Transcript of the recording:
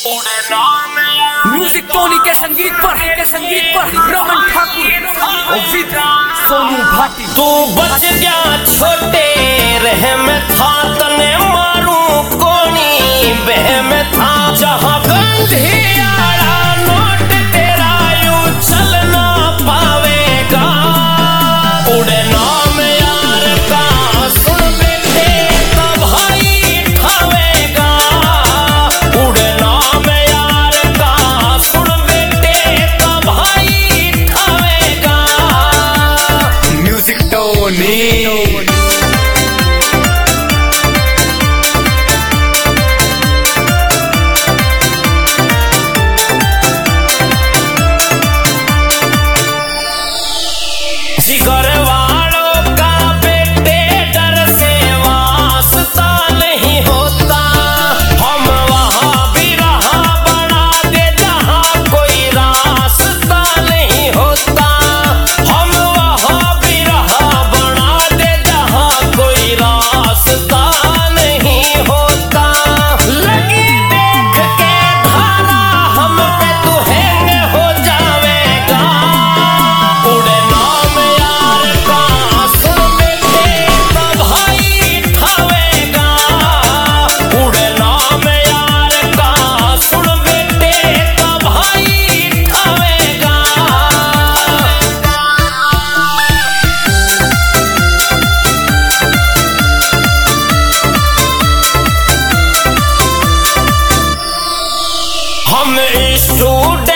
Music टोनी के संगीत पर रमन ठाकुर और विद सोनू भाटी। तू बच गया छोटे रहम था तने मारू कोनी बहम था जहाँ गंधियारा नोट तेरा यूं चल ना पावेगा। उड़े नाम यार का सुन बेटे तब भाई ठावेगा। उड़े नाम यार का सुन बेटे तब भाई ठावेगा। म्यूजिक टोनी जिगर वालों का बेटे डर से वास्ता नहीं होता। हम वहाँ भी रहा बना दे जहाँ कोई रास्ता नहीं होता। हम वहाँ भी रहा बना दे जहाँ कोई रास्ता नहीं होता। लगी देख के धारा हम पे तू हैंग हो जावेगा। उड़े नाम यार का सुन बेटे तब भाई ठावेगा। उड़े नाम यार का सुन बेटे तब भाई ठावेगा। हम स्टूडेंट